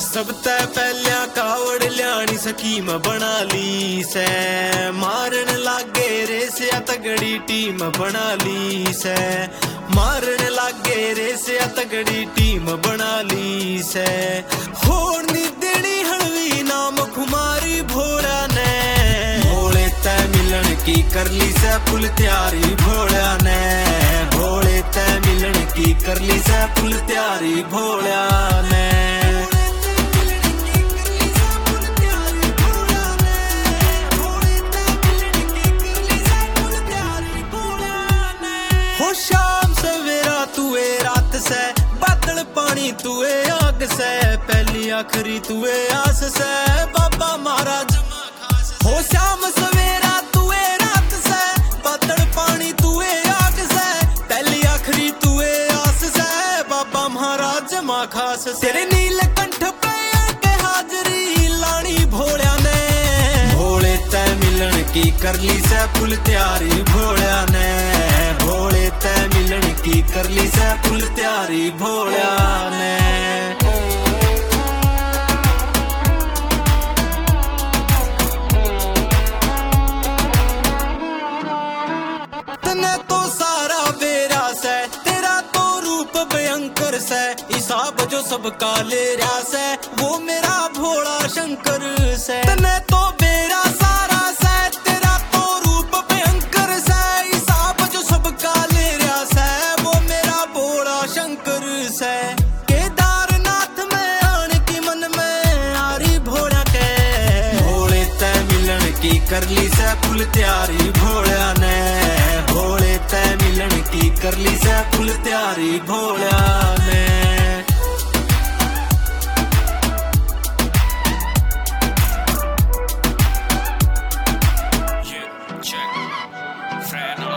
सब तै पहलिया कावड़ लियानी स्कीम बना ली से, मारन लागे रेसिया तगड़ी टीम बना ली से, मारन लागे रेसिया तगड़ी टीम बना ली से। होड़ नी देनी हलवी नाम खुमारी भोला ने, भोले तै मिलन की कर ली से फुल तैयारी भोला ने, भोले तै मिलन की कर ली से फुल तैयारी भोला ने। शाम सवेरा तुए रात से, बादल पानी तुए आग से, पहली आखिरी तुए आस से, बाबा महाराज खास। हो शाम सवेरा तुए रात से, बादल पानी तुए आग से, पहली आखिरी तुए आस से, बाबा महाराज माँ खास। तेरे नील कंठ पे आके हाजरी लानी भोलिया ने, भोले तै मिलन की कर ली से फुल तैयारी भोलिया ने, भोले तै मिलन की कर ली से फुल तैयारी भोलिया ने। तने तो सारा बेरा से, तेरा तो रूप भयंकर से, हिसाब जो सबका ले रहा से, वो मेरा भोला शंकर से। तने तो बेरा सारा से, तेरा तो रूप भयंकर से, हिसाब जो सबका ले रहा से, वो मेरा भोला शंकर से। केदारनाथ में आने की मन में आरी भोला के, भोले तै मिलन की कर ली से फुल तैयारी भोला ने, भोले तै मिलन की कर ली से फुल तैयारी भोला ने। Check. Friend